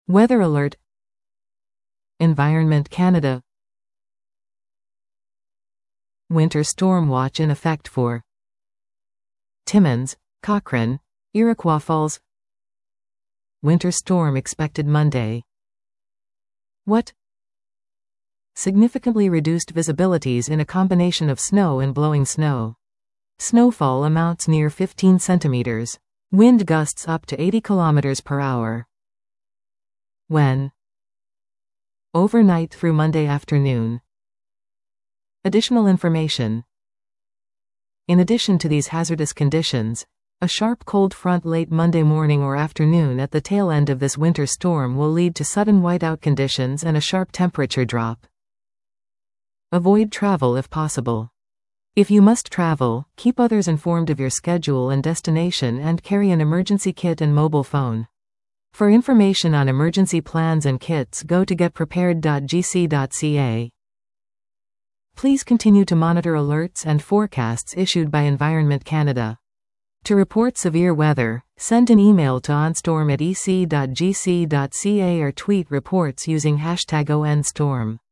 Weather alert. Environment Canada. Winter storm watch in effect for Timmins, Cochrane, Iroquois Falls. Winter storm expected Monday. What? Significantly reduced visibilities in a combination of snow and blowing snow. Snowfall amounts near 15 centimeters. Wind gusts up to 80 kilometers per hour. When? Overnight through Monday afternoon. Additional information. In addition to these hazardous conditions, a sharp cold front late Monday morning or afternoon at the tail end of this winter storm will lead to sudden whiteout conditions and a sharp temperature drop. Avoid travel if possible. If you must travel, keep others informed of your schedule and destination and carry an emergency kit and mobile phone. For information on emergency plans and kits, go to getprepared.gc.ca. Please continue to monitor alerts and forecasts issued by Environment Canada. To report severe weather, send an email to onstorm@ec.gc.ca or tweet reports using #ONStorm.